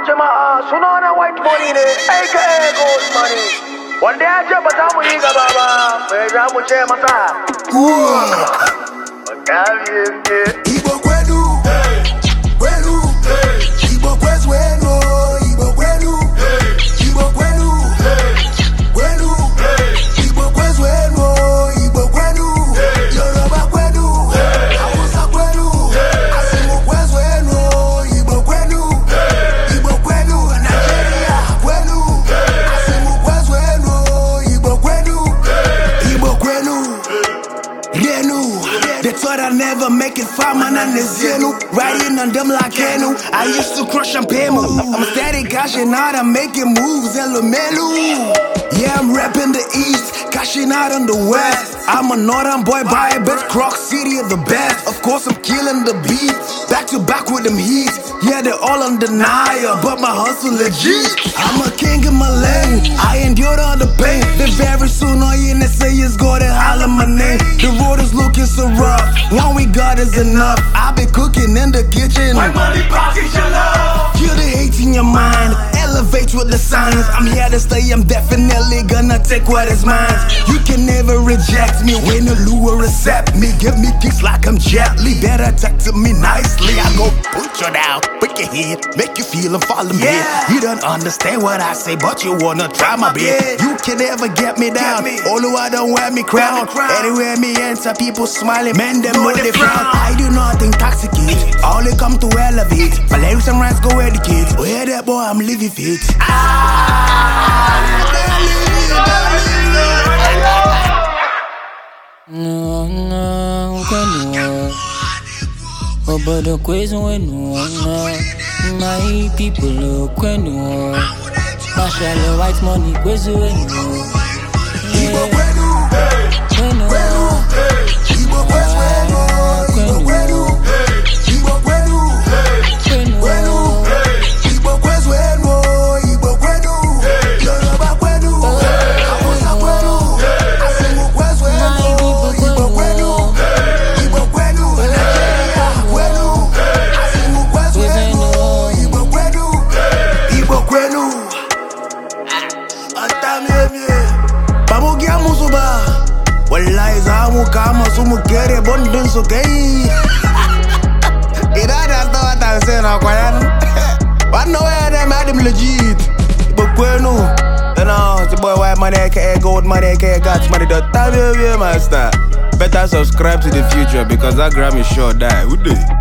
jama'a suna na white money ne aka gold money wanda ya ce ba za mu yi gaba ba mai za mu ce masa Igbo kwenu, kwenu, Igbo kwes wenu, Igbo kwenu, Igbo kwenu, kwenu, Igbo kwes wenu, Igbo kwenu, Yoruba kwenu, Hausa kwenu, Asimu kwes wenu, Igbo kwenu, Nigeria kwenu, Asimu kwes wenu, Igbo kwenu, Rienu. They thought I'd never make it far, man, and it's Zenu. Riding on them like Kenu. I used to crush and pay move. I'm steady cashing out, I'm making moves, hello Melu. Yeah, I'm rapping the east, cashing out on the west. I'm a northern boy, by a bitch, Croc City of the best. Of course, I'm killing the beat, back to back with them heats. Yeah, they're all on denial, but my hustle legit. I'm a king in my lane, I endured all the pain. Then very soon, all you need to say is go to holler my name. The road is looking so rough, one we got is enough. I've been cooking in the kitchen. My money pockets your love. Feel the hate in your mind, elevate with the signs. I'm here to stay, I'm definitely gonna take what is mine. You can never reject me when the lure accept me. Give me kicks like I'm Jet Li, better talk to me nicely. I go put you down, put your head, make you feel and follow me. You don't understand what I say, but you wanna try my bit. You can never get me down, although I don't wear me crown. Anywhere me enter, people smiling, man, them know they frown. I do not intoxicate, I only come to elevate. My lyrics and rhymes go educate. Oh yeah, that boy, I'm living fit. Obodo kwezu wenu my people kwenu Marshall white money kwezu wenu Igbo kwenu, kwenu, Igbo kwes wenu, Igbo kwenu, Igbo kwenu, kwenu, Igbo kwes wenu, Igbo kwenu, Yoruba kwenu, Hausa kwenu, Asimu kwes wenu, Igbo kwenu, Nigeria kwenu, Asimu kwes wenu, Igbo kwenu. Atamie. Bamugia musuba, wallahi zamu kama su mu kere bondin su kai. Ida da stawa ta sai na kwayan. Wannan waya da madam legit. Igbo kwenu. It's the boy white money, aka gold money, aka God's money. The time you master. Better subscribe to the future because that Grammy sure die. Who dey?